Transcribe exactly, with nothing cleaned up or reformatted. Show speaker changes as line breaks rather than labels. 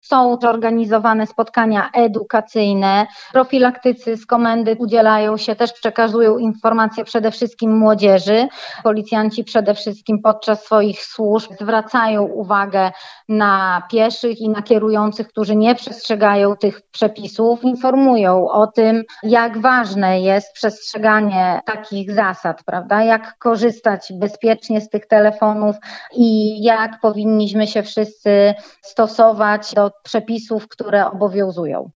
Są organizowane spotkania edukacyjne, profilaktycy z komendy udzielają się, też przekazują informacje przede wszystkim młodzieży. Policjanci przede wszystkim podczas swoich służb zwracają uwagę na pieszych i na kierujących, którzy nie przestrzegają tych przepisów, informują o tym, jak ważne jest przestrzeganie takich zasad, prawda? Jak korzystać bezpiecznie z tych telefonów i jak powinniśmy się wszyscy stosować do przepisów, które obowiązują.